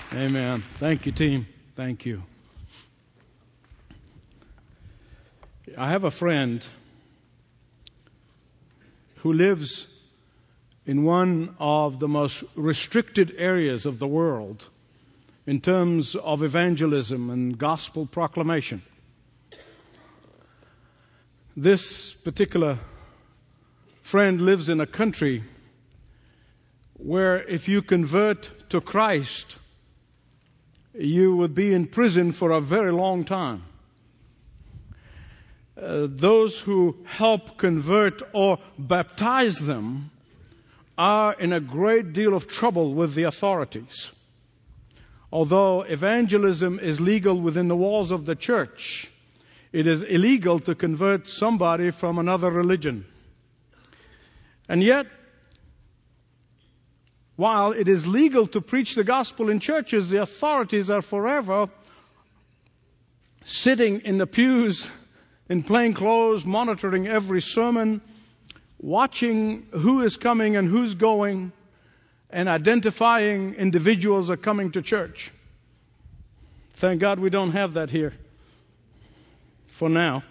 Amen. Thank you, team. Thank you. I have a friend who lives in one of the most restricted areas of the world in terms of evangelism and gospel proclamation. This particular friend lives in a country where if you convert to Christ, you would be in prison for a very long time. Those who help convert or baptize them are in a great deal of trouble with the authorities. Although evangelism is legal within the walls of the church, it is illegal to convert somebody from another religion. And yet, while it is legal to preach the gospel in churches, the authorities are forever sitting in the pews in plain clothes, monitoring every sermon, watching who is coming and who's going, and identifying individuals are coming to church. Thank God we don't have that here for now.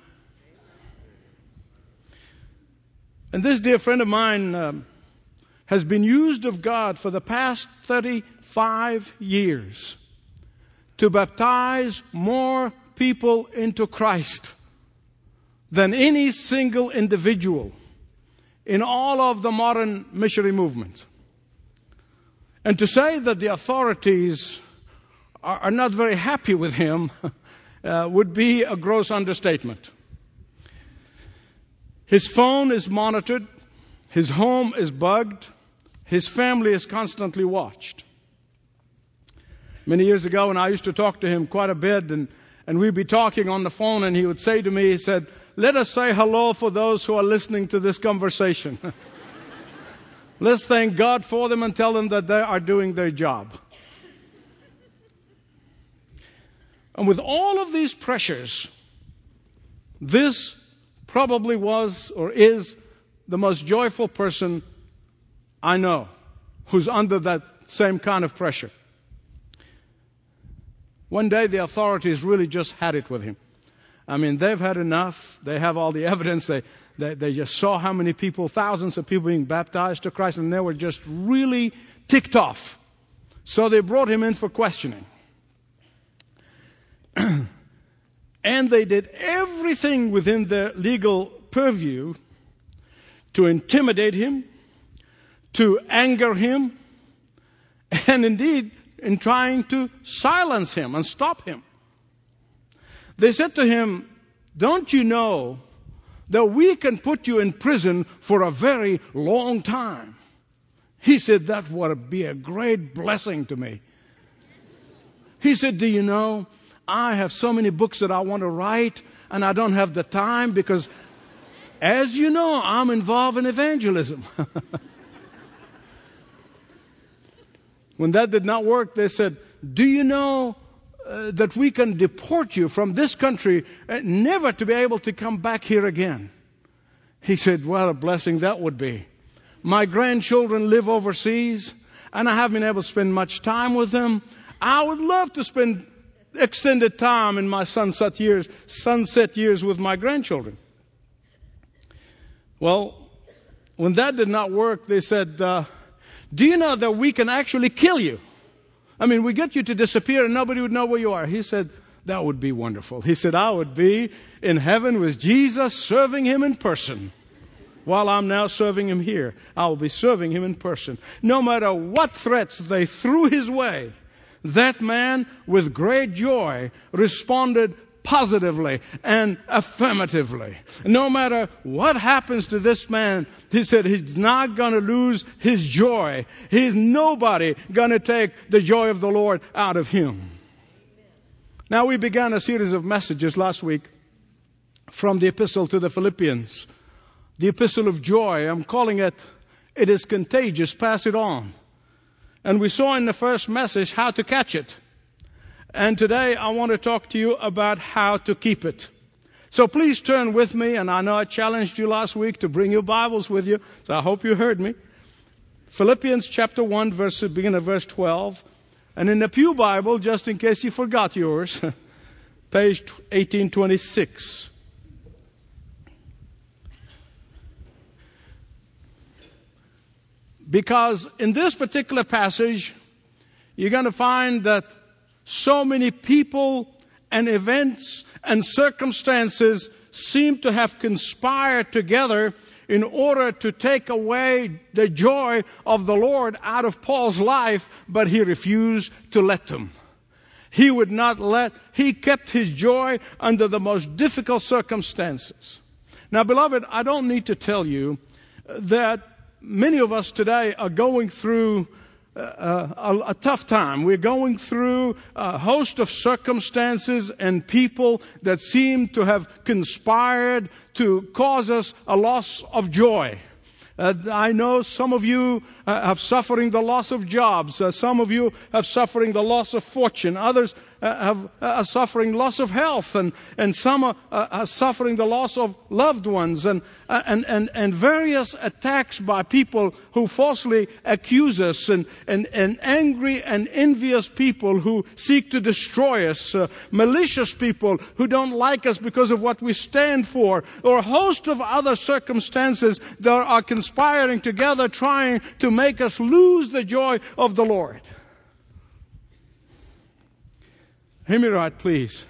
And this dear friend of mine has been used of God for the past 35 years to baptize more people into Christ than any single individual in all of the modern missionary movement. And to say that the authorities are not very happy with him would be a gross understatement. His phone is monitored, his home is bugged, his family is constantly watched. Many years ago, when I used to talk to him quite a bit, and we'd be talking on the phone, and he would say to me, he said, "Let us say hello for those who are listening to this conversation. Let's thank God for them and tell them that they are doing their job." And with all of these pressures, this probably was or is the most joyful person I know who's under that same kind of pressure. One day the authorities really just had it with him. I mean, they've had enough. They have all the evidence. They just saw how many people, thousands of people being baptized to Christ, and they were just really ticked off. So they brought him in for questioning. And they did everything within their legal purview to intimidate him, to anger him, and indeed in trying to silence him and stop him. They said to him, "Don't you know that we can put you in prison for a very long time?" He said, "That would be a great blessing to me." He said, "Do you know, I have so many books that I want to write, and I don't have the time because, as you know, I'm involved in evangelism." When that did not work, they said, "Do you know that we can deport you from this country and never to be able to come back here again?" He said, "What a blessing that would be. My grandchildren live overseas, and I haven't been able to spend much time with them. I would love to spend extended time in my sunset years with my grandchildren." Well, when that did not work, they said, "Do you know that we can actually kill you? I mean, we get you to disappear and nobody would know where you are." He said, "That would be wonderful." He said, "I would be in heaven with Jesus, serving him in person. While I'm now serving him here, I will be serving him in person." No matter what threats they threw his way, that man, with great joy, responded positively and affirmatively. No matter what happens to this man, he said he's not going to lose his joy. He's nobody going to take the joy of the Lord out of him. Now, we began a series of messages last week from the epistle to the Philippians, the epistle of joy. I'm calling it, "It is contagious, pass it on." And we saw in the first message how to catch it. And today I want to talk to you about how to keep it. So please turn with me, and I know I challenged you last week to bring your Bibles with you, so I hope you heard me. Philippians chapter 1, beginning of verse 12. And in the Pew Bible, just in case you forgot yours, page 1826. Because in this particular passage, you're going to find that so many people and events and circumstances seem to have conspired together in order to take away the joy of the Lord out of Paul's life, but he refused to let them. He would not let, he kept his joy under the most difficult circumstances. Now, beloved, I don't need to tell you that many of us today are going through a tough time. We're going through a host of circumstances and people that seem to have conspired to cause us a loss of joy. I know some of you have suffering the loss of jobs. Some of you have suffering the loss of fortune. Others are suffering loss of health, and some are suffering the loss of loved ones, and various attacks by people who falsely accuse us, and angry and envious people who seek to destroy us, malicious people who don't like us because of what we stand for, or a host of other circumstances that are conspiring together, trying to make us lose the joy of the Lord. Hear me right, please.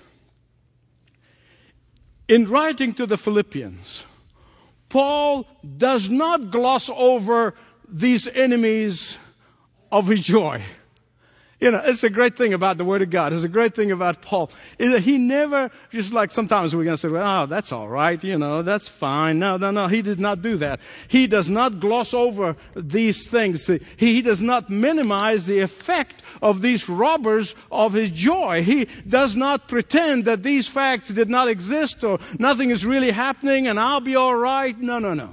In writing to the Philippians, Paul does not gloss over these enemies of his joy. You know, it's a great thing about the Word of God. It's a great thing about Paul. Is that he never, just like sometimes we're going to say, well, oh, that's all right, you know, that's fine. No. He did not do that. He does not gloss over these things. He does not minimize the effect of these robbers of his joy. He does not pretend that these facts did not exist or nothing is really happening and I'll be all right. No.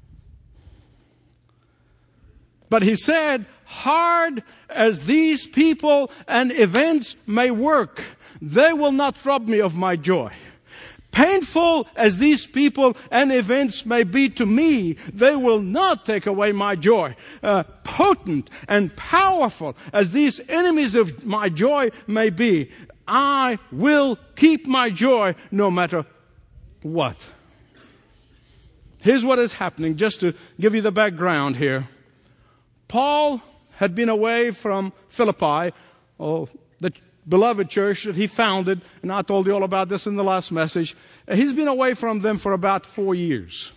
But he said, hard as these people and events may work, they will not rob me of my joy. Painful as these people and events may be to me, they will not take away my joy. Potent and powerful as these enemies of my joy may be, I will keep my joy no matter what. Here's what is happening, just to give you the background here. Paul had been away from Philippi, the beloved church that he founded, and I told you all about this in the last message. He's been away from them for about 4 years.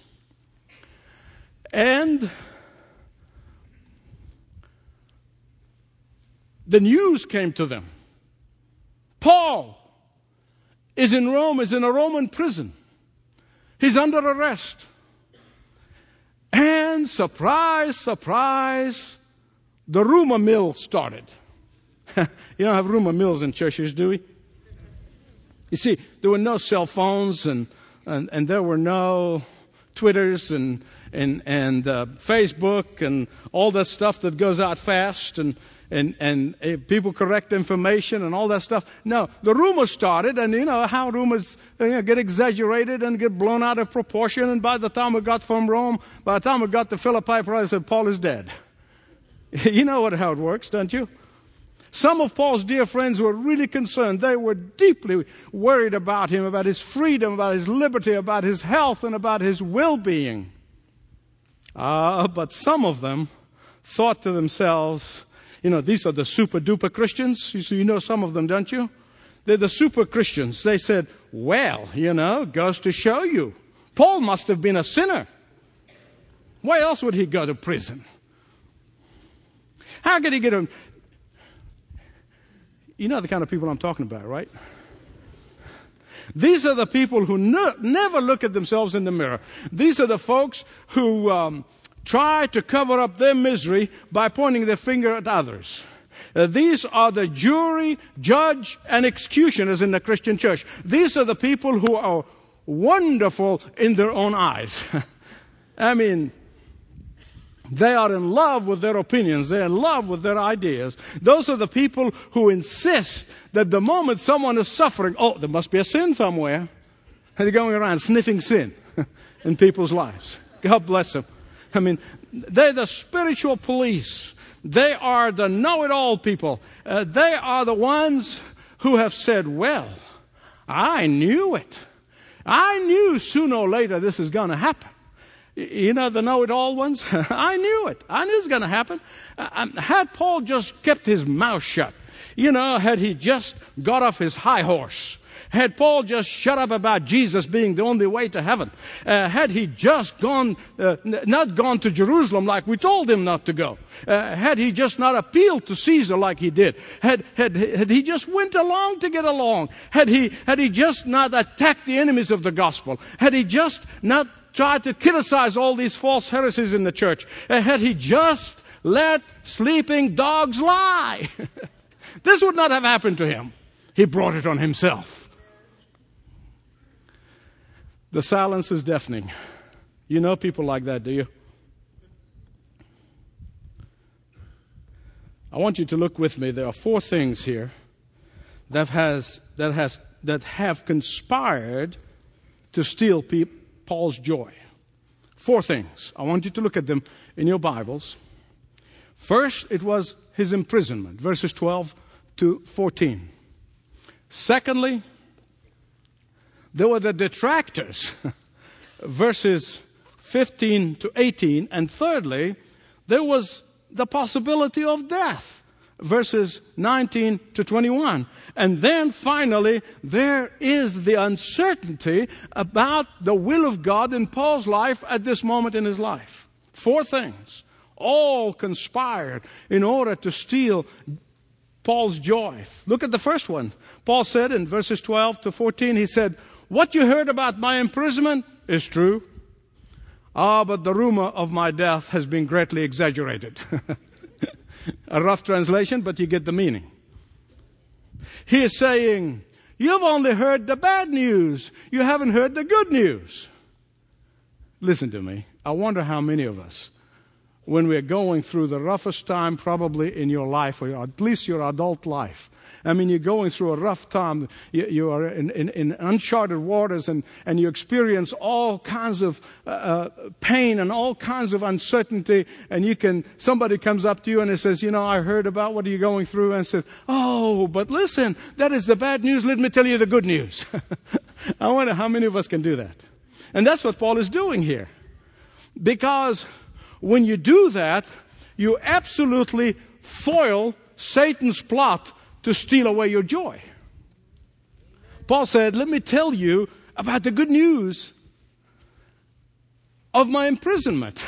And the news came to them. Paul is in Rome, is in a Roman prison. He's under arrest. And surprise, the rumor mill started. You don't have rumor mills in churches, do we? You see, there were no cell phones and there were no Twitters and Facebook and all that stuff that goes out fast and people correct information and all that stuff. No, the rumors started, and you know how rumors get exaggerated and get blown out of proportion. And by the time we got from Rome, by the time we got to Philippi, probably said, Paul is dead. You know how it works, don't you? Some of Paul's dear friends were really concerned. They were deeply worried about him, about his freedom, about his liberty, about his health, and about his well-being. But some of them thought to themselves, you know, these are the super-duper Christians. You know some of them, don't you? They're the super Christians. They said, well, you know, goes to show you. Paul must have been a sinner. Why else would he go to prison? How could he get him? You know the kind of people I'm talking about, right? These are the people who never look at themselves in the mirror. These are the folks who try to cover up their misery by pointing their finger at others. These are the jury, judge, and executioners in the Christian church. These are the people who are wonderful in their own eyes. I mean, they are in love with their opinions. They're in love with their ideas. Those are the people who insist that the moment someone is suffering, oh, there must be a sin somewhere. And they're going around sniffing sin in people's lives. God bless them. I mean, they're the spiritual police. They are the know-it-all people. They are the ones who have said, well, I knew it. I knew sooner or later this is going to happen. You know, the know-it-all ones? I knew it. I knew it was going to happen. Had Paul just kept his mouth shut, you know, had he just got off his high horse, had Paul just shut up about Jesus being the only way to heaven, had he just not gone to Jerusalem like we told him not to go, had he just not appealed to Caesar like he did, had he just went along to get along, had he just not attacked the enemies of the gospel, had he just not tried to criticize all these false heresies in the church, had he just let sleeping dogs lie, this would not have happened to him. He brought it on himself. The silence is deafening. You know people like that, do you? I want you to look with me. There are 4 things here that have conspired to steal Paul's joy. 4 things. I want you to look at them in your Bibles. First, it was his imprisonment, verses 12 to 14. Secondly, there were the detractors, verses 15 to 18. And thirdly, there was the possibility of death, verses 19 to 21. And then finally, there is the uncertainty about the will of God in Paul's life at this moment in his life. 4 things, all conspired in order to steal Paul's joy. Look at the first one. Paul said in verses 12 to 14, he said, what you heard about my imprisonment is true. But the rumor of my death has been greatly exaggerated. A rough translation, but you get the meaning. He is saying, you've only heard the bad news. You haven't heard the good news. Listen to me. I wonder how many of us, when we're going through the roughest time probably in your life, or at least your adult life. I mean, you're going through a rough time. You are in uncharted waters, and you experience all kinds of pain and all kinds of uncertainty. And somebody comes up to you and it says, you know, I heard about what you're going through, and says, oh, but listen, that is the bad news. Let me tell you the good news. I wonder how many of us can do that. And that's what Paul is doing here. Because when you do that, you absolutely foil Satan's plot to steal away your joy. Paul said, let me tell you about the good news of my imprisonment.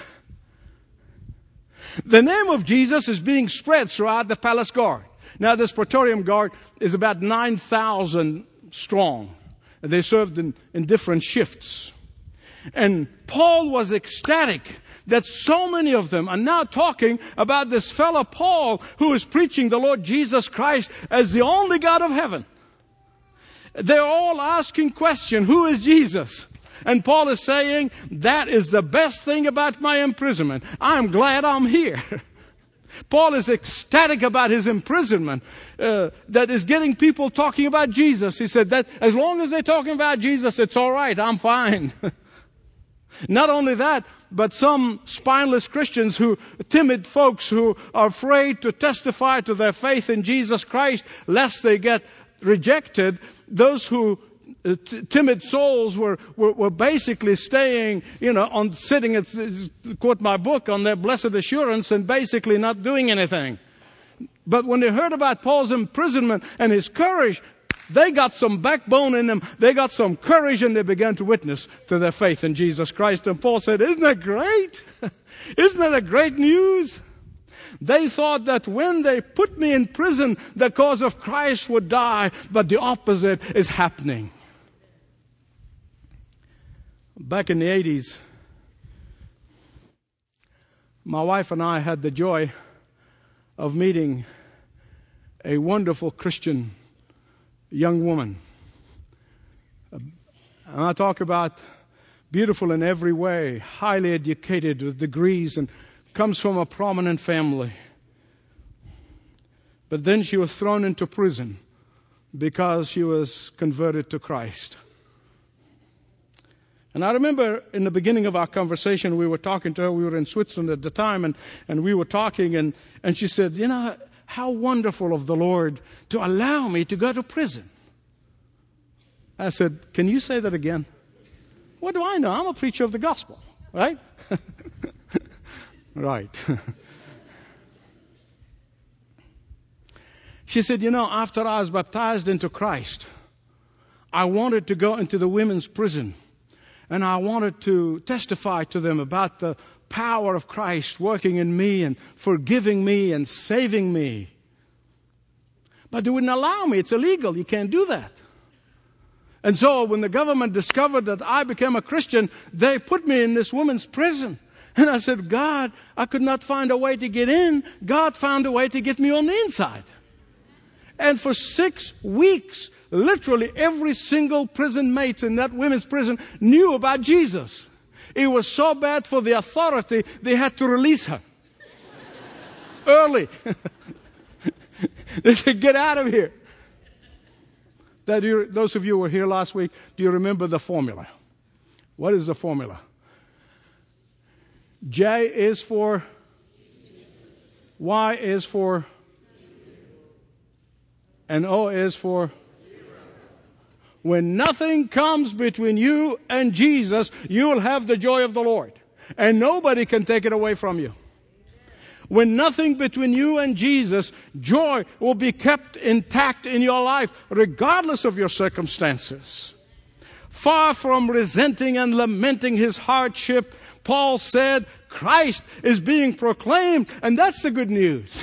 The name of Jesus is being spread throughout the palace guard. Now, this Praetorian Guard is about 9,000 strong. They served in different shifts. And Paul was ecstatic that so many of them are now talking about this fellow Paul who is preaching the Lord Jesus Christ as the only God of heaven. They're all asking question, who is Jesus? And Paul is saying, that is the best thing about my imprisonment. I'm glad I'm here. Paul is ecstatic about his imprisonment that is getting people talking about Jesus. He said that as long as they're talking about Jesus, it's all right. I'm fine. Not only that, but some spineless Christians, timid folks who are afraid to testify to their faith in Jesus Christ lest they get rejected, those who timid souls were basically staying, sitting at, quote my book, on their blessed assurance and basically not doing anything. But when they heard about Paul's imprisonment and his courage, they got some backbone in them. They got some courage, and they began to witness to their faith in Jesus Christ. And Paul said, isn't that great? Isn't that a great news? They thought that when they put me in prison, the cause of Christ would die, but the opposite is happening. Back in the 80s, my wife and I had the joy of meeting a wonderful Christian young woman. And I talk about beautiful in every way, highly educated with degrees, and comes from a prominent family. But then she was thrown into prison because she was converted to Christ. And I remember in the beginning of our conversation, we were talking to her. We were in Switzerland at the time, and we were talking, and she said, you know, how wonderful of the Lord to allow me to go to prison. I said, can you say that again? What do I know? I'm a preacher of the gospel, right? Right. She said, you know, after I was baptized into Christ, I wanted to go into the women's prison. And I wanted to testify to them about the power of Christ working in me and forgiving me and saving me. But they wouldn't allow me. It's illegal. You can't do that. And so when the government discovered that I became a Christian, they put me in this women's prison. And I said, God, I could not find a way to get in. God found a way to get me on the inside. And for 6 weeks, literally every single prison mate in that women's prison knew about Jesus. It was so bad for the authority, they had to release her early. They said, get out of here. Those of you who were here last week, do you remember the formula? What is the formula? J is for, Y is for, and O is for. When nothing comes between you and Jesus, you will have the joy of the Lord. And nobody can take it away from you. When nothing between you and Jesus, joy will be kept intact in your life, regardless of your circumstances. Far from resenting and lamenting his hardship, Paul said, Christ is being proclaimed, and that's the good news.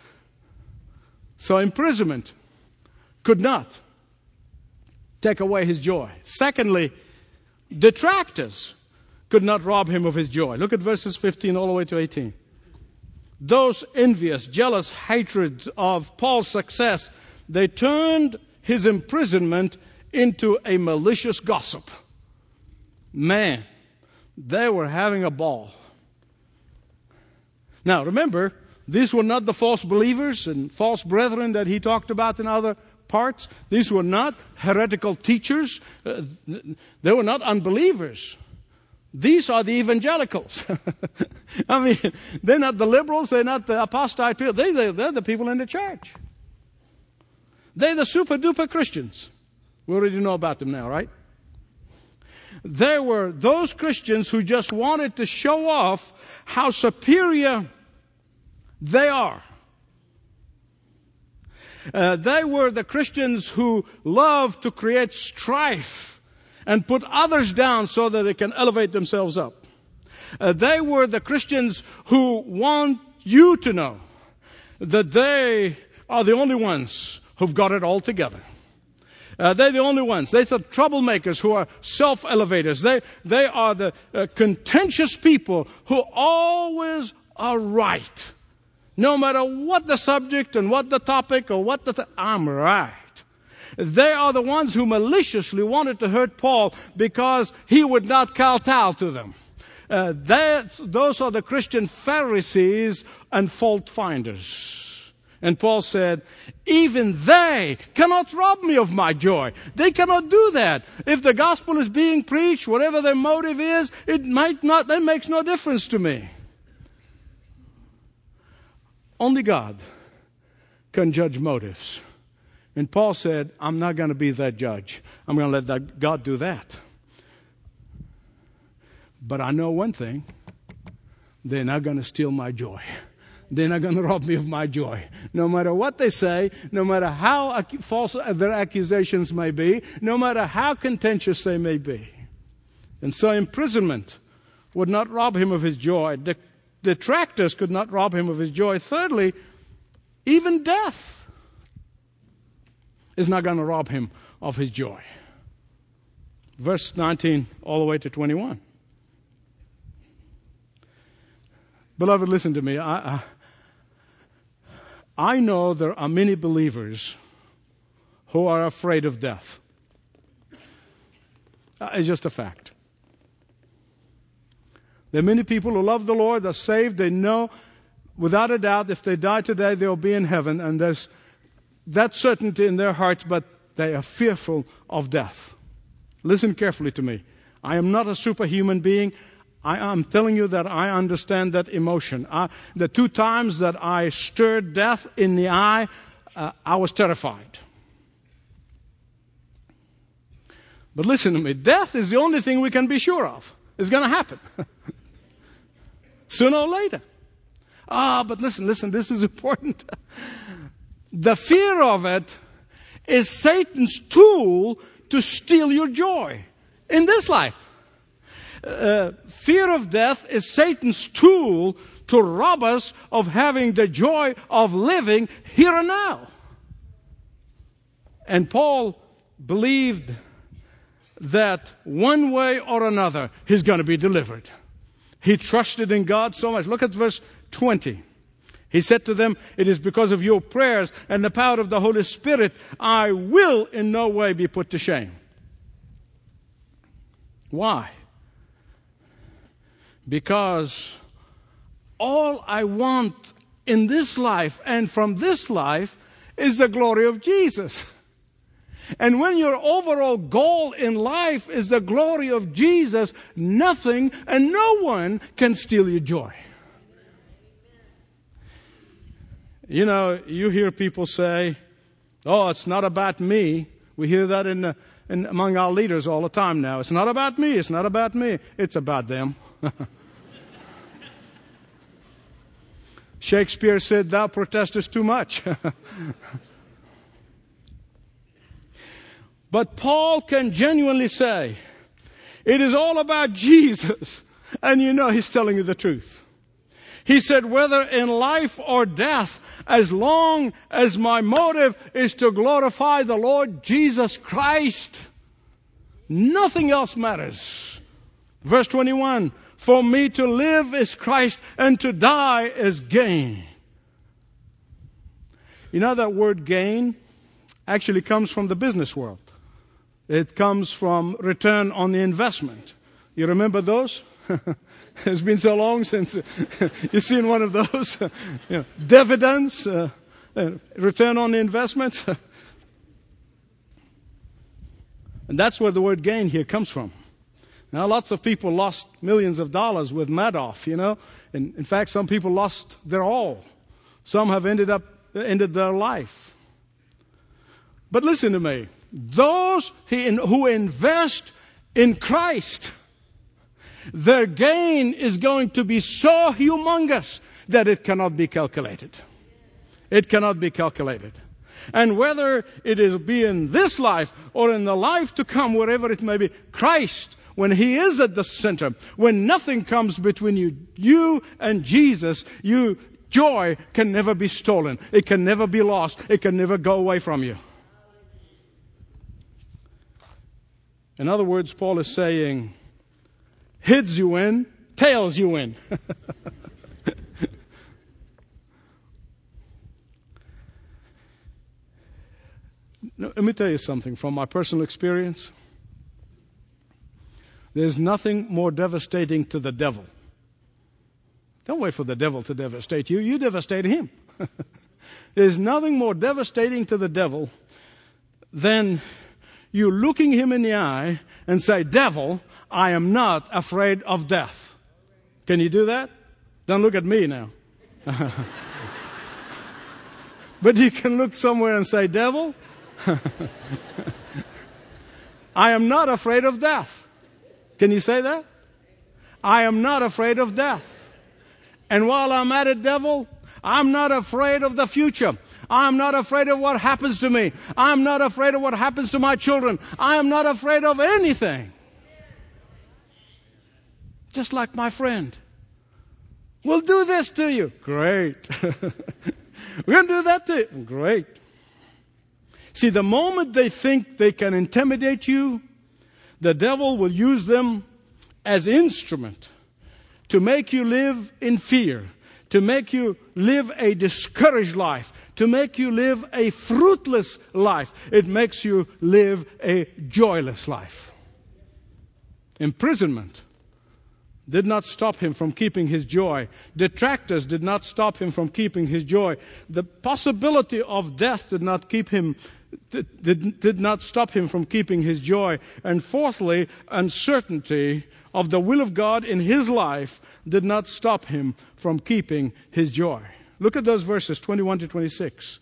So imprisonment could not take away his joy. Secondly, detractors could not rob him of his joy. Look at verses 15 all the way to 18. Those envious, jealous hatreds of Paul's success, they turned his imprisonment into a malicious gossip. Man, they were having a ball. Now, remember, these were not the false believers and false brethren that he talked about in other parts. These were not heretical teachers. They were not unbelievers. These are the evangelicals. I mean, they're not the liberals. They're not the apostate people. They're the people in the church. They're the super-duper Christians. We already know about them now, right? There were those Christians who just wanted to show off how superior they are. They were the Christians who loved to create strife and put others down so that they can elevate themselves up. They were the Christians who want you to know that they are the only ones who've got it all together. They're the only ones. They're the troublemakers who are self-elevators. They are the contentious people who always are right. No matter what the subject and what the topic or what I'm right. They are the ones who maliciously wanted to hurt Paul because he would not kowtow to them. Those are the Christian Pharisees and fault finders. And Paul said, even they cannot rob me of my joy. They cannot do that. If the gospel is being preached, whatever their motive is, that makes no difference to me. Only God can judge motives. And Paul said, I'm not going to be that judge. I'm going to let God do that. But I know one thing. They're not going to steal my joy. They're not going to rob me of my joy. No matter what they say, no matter how false their accusations may be, no matter how contentious they may be. And so imprisonment would not rob him of his joy. Detractors could not rob him of his joy. Thirdly, even death is not going to rob him of his joy. Verse 19 all the way to 21. Beloved, listen to me. I know there are many believers who are afraid of death. It's just a fact. There are many people who love the Lord, they're saved, they know without a doubt if they die today they'll be in heaven, and there's that certainty in their hearts, but they are fearful of death. Listen carefully to me. I am not a superhuman being. I'm telling you that I understand that emotion. The 2 times that I stared death in the eye, I was terrified. But listen to me, death is the only thing we can be sure of. It's going to happen. Sooner or later. But listen, this is important. The fear of it is Satan's tool to steal your joy in this life. Fear of death is Satan's tool to rob us of having the joy of living here and now. And Paul believed that one way or another he's going to be delivered. He trusted in God so much. Look at verse 20. He said to them, "It is because of your prayers and the power of the Holy Spirit I will in no way be put to shame." Why? Because all I want in this life and from this life is the glory of Jesus. And when your overall goal in life is the glory of Jesus, nothing and no one can steal your joy. You know, you hear people say, "Oh, it's not about me." We hear that among our leaders all the time now. It's not about me. It's not about me. It's about them. Shakespeare said, "Thou protestest too much." But Paul can genuinely say, it is all about Jesus. And you know he's telling you the truth. He said, whether in life or death, as long as my motive is to glorify the Lord Jesus Christ, nothing else matters. Verse 21, for me to live is Christ and to die is gain. You know that word gain actually comes from the business world. It comes from return on the investment. You remember those? It's been so long since you've seen one of those. Dividends, return on the investments. And that's where the word gain here comes from. Now, lots of people lost millions of dollars with Madoff, you know. And in fact, some people lost their all. Some have ended their life. But listen to me. Those who invest in Christ, their gain is going to be so humongous that it cannot be calculated. It cannot be calculated. And whether it is be in this life or in the life to come, wherever it may be, Christ, when He is at the center, when nothing comes between you and Jesus, your joy can never be stolen. It can never be lost. It can never go away from you. In other words, Paul is saying, heads you win, tails you win. Now, let me tell you something from my personal experience. There's nothing more devastating to the devil. Don't wait for the devil to devastate you. You devastate him. There's nothing more devastating to the devil than you looking him in the eye and say, devil, I am not afraid of death. Can you do that? Don't look at me now. But you can look somewhere and say, devil, I am not afraid of death. Can you say that? I am not afraid of death. And while I'm at it, devil, I'm not afraid of the future. I'm not afraid of what happens to me. I'm not afraid of what happens to my children. I am not afraid of anything. Just like my friend. We'll do this to you. Great. We're going to do that to you. Great. See, the moment they think they can intimidate you, the devil will use them as instrument to make you live in fear, to make you live a discouraged life, to make you live a fruitless life. It makes you live a joyless life. Imprisonment did not stop him from keeping his joy. Detractors did not stop him from keeping his joy. The possibility of death did not keep him did not stop him from keeping his joy. And fourthly, uncertainty of the will of God in his life did not stop him from keeping his joy. Look at those verses, 21 to 26.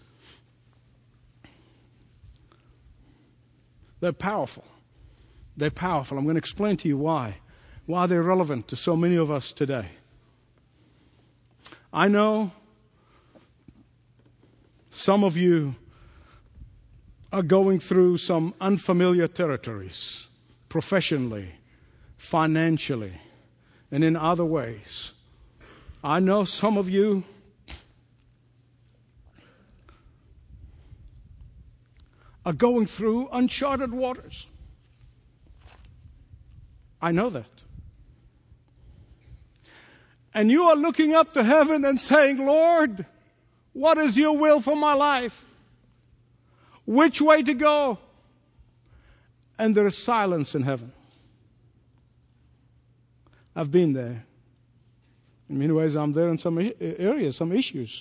They're powerful. They're powerful. I'm going to explain to you why they're relevant to so many of us today. I know some of you are going through some unfamiliar territories, professionally, financially, and in other ways. I know some of you are going through uncharted waters. I know that. And you are looking up to heaven and saying, Lord, what is your will for my life? Which way to go? And there is silence in heaven. I've been there. In many ways, I'm there in some areas, some issues.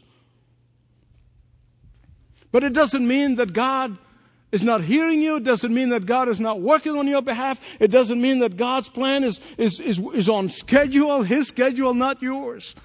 But it doesn't mean that God is not hearing you. It doesn't mean that God is not working on your behalf. It doesn't mean that God's plan is on schedule, His schedule, not yours.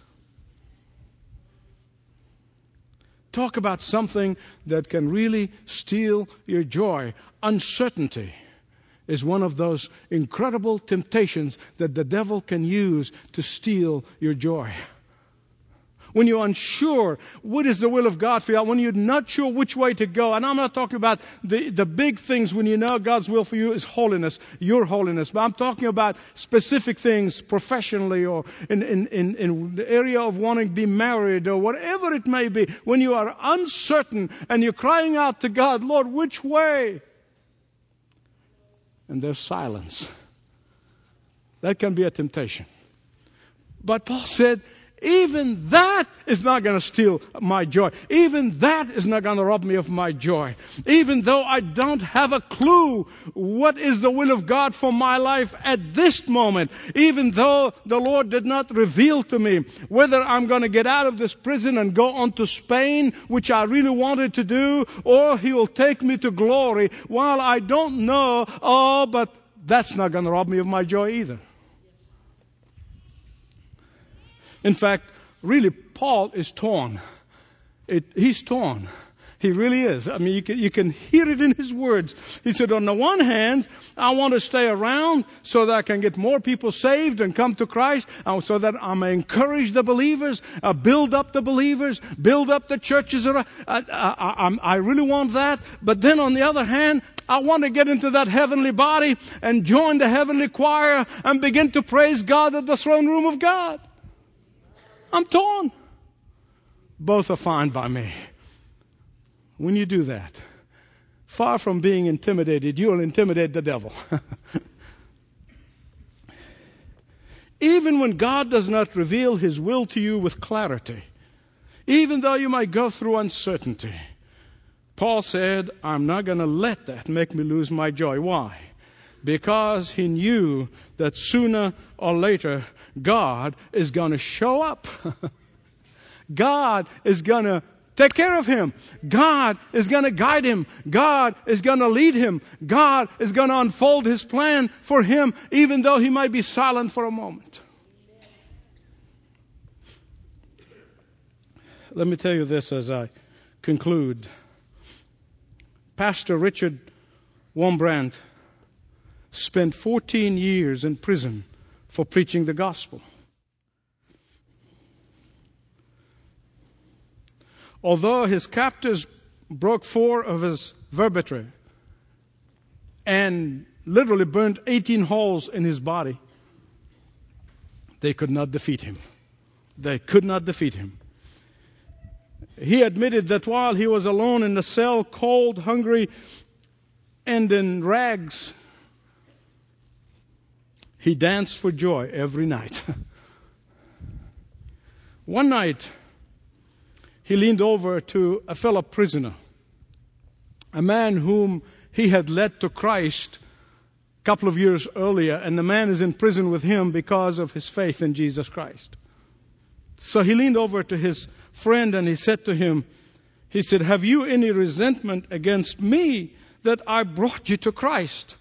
Talk about something that can really steal your joy. Uncertainty is one of those incredible temptations that the devil can use to steal your joy. When you're unsure, what is the will of God for you? When you're not sure which way to go. And I'm not talking about the big things when you know God's will for you is holiness, your holiness. But I'm talking about specific things professionally or in the area of wanting to be married or whatever it may be. When you are uncertain and you're crying out to God, Lord, which way? And there's silence. That can be a temptation. But Paul said, even that is not going to steal my joy. Even that is not going to rob me of my joy. Even though I don't have a clue what is the will of God for my life at this moment. Even though the Lord did not reveal to me whether I'm going to get out of this prison and go on to Spain, which I really wanted to do, or He will take me to glory. While I don't know, but that's not going to rob me of my joy either. In fact, really, Paul is torn. He's torn. He really is. I mean, you can hear it in his words. He said, on the one hand, I want to stay around so that I can get more people saved and come to Christ, so that I may encourage the believers, build up the believers, build up the churches. I really want that. But then on the other hand, I want to get into that heavenly body and join the heavenly choir and begin to praise God at the throne room of God. I'm torn. Both are fine by me. When you do that, far from being intimidated, you will intimidate the devil. Even when God does not reveal His will to you with clarity, even though you might go through uncertainty, Paul said, I'm not going to let that make me lose my joy. Why? Because he knew that sooner or later, God is going to show up. God is going to take care of him. God is going to guide him. God is going to lead him. God is going to unfold His plan for him, even though he might be silent for a moment. Let me tell you this as I conclude. Pastor Richard Wurmbrand spent 14 years in prison for preaching the gospel. Although his captors broke 4 of his vertebrae and literally burned 18 holes in his body, they could not defeat him. They could not defeat him. He admitted that while he was alone in the cell, cold, hungry, and in rags, he danced for joy every night. One night, he leaned over to a fellow prisoner, a man whom he had led to Christ a couple of years earlier, and the man is in prison with him because of his faith in Jesus Christ. So he leaned over to his friend and he said to him, He said, have you any resentment against me that I brought you to Christ?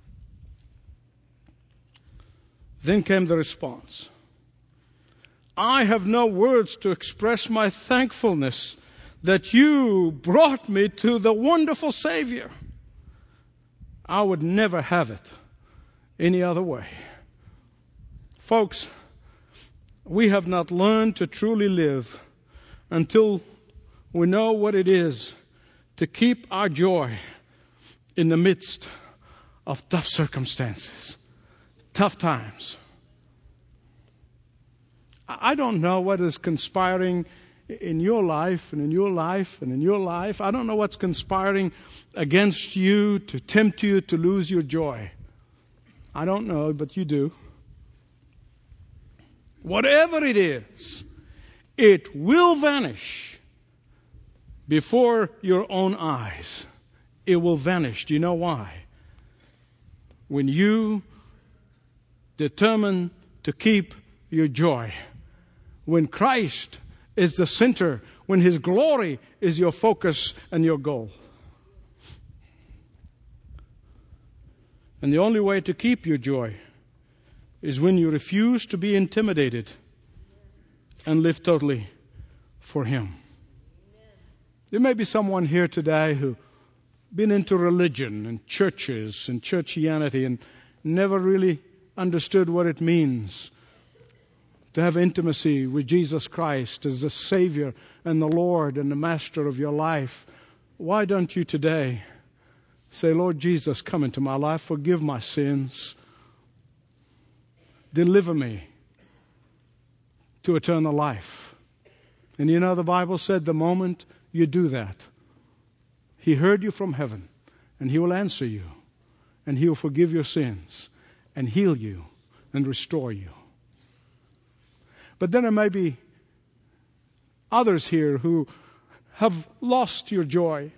Then came the response. I have no words to express my thankfulness that you brought me to the wonderful Savior. I would never have it any other way. Folks, we have not learned to truly live until we know what it is to keep our joy in the midst of tough circumstances, tough times. I don't know what is conspiring in your life and in your life and in your life. I don't know what's conspiring against you to tempt you to lose your joy. I don't know, but you do. Whatever it is, it will vanish before your own eyes. It will vanish. Do you know why? When you determine to keep your joy, when Christ is the center, when His glory is your focus and your goal. And the only way to keep your joy is when you refuse to be intimidated and live totally for Him. There may be someone here today who been into religion and churches and churchianity and never really understood what it means to have intimacy with Jesus Christ as the Savior and the Lord and the Master of your life. Why don't you today say, Lord Jesus, come into my life, forgive my sins, deliver me to eternal life. And you know, the Bible said the moment you do that, He heard you from heaven, and He will answer you, and He will forgive your sins, and heal you, and restore you. But then there may be others here who have lost your joy.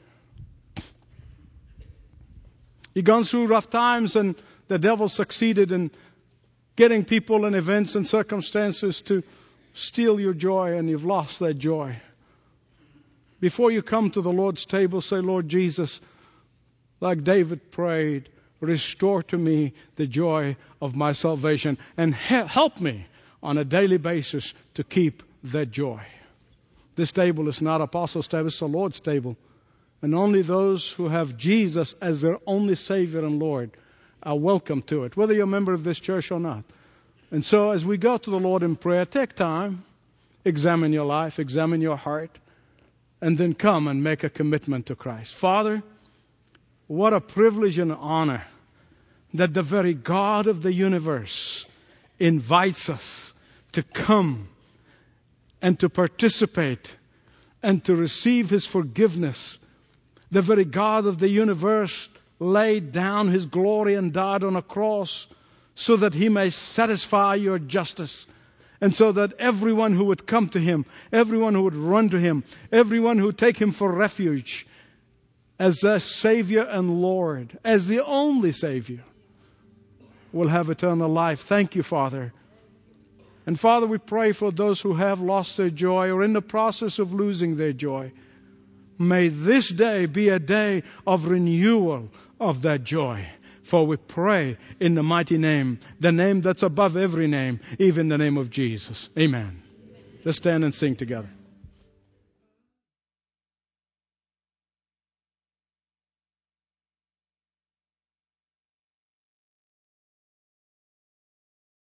You've gone through rough times, and the devil succeeded in getting people and events and circumstances to steal your joy, and you've lost that joy. Before you come to the Lord's table, say, Lord Jesus, like David prayed, restore to me the joy of my salvation, and help me on a daily basis to keep that joy. This table is not Apostles' table, it's the Lord's table. And only those who have Jesus as their only Savior and Lord are welcome to it, whether you're a member of this church or not. And so as we go to the Lord in prayer, take time, examine your life, examine your heart, and then come and make a commitment to Christ. Father, what a privilege and honor that the very God of the universe invites us to come and to participate and to receive His forgiveness. The very God of the universe laid down His glory and died on a cross so that He may satisfy your justice, and so that everyone who would come to Him, everyone who would run to Him, everyone who would take Him for refuge as their Savior and Lord, as the only Savior, will have eternal life. Thank you, Father. And Father, we pray for those who have lost their joy or in the process of losing their joy. May this day be a day of renewal of that joy. For we pray in the mighty name, the name that's above every name, even the name of Jesus. Amen. Let's stand and sing together.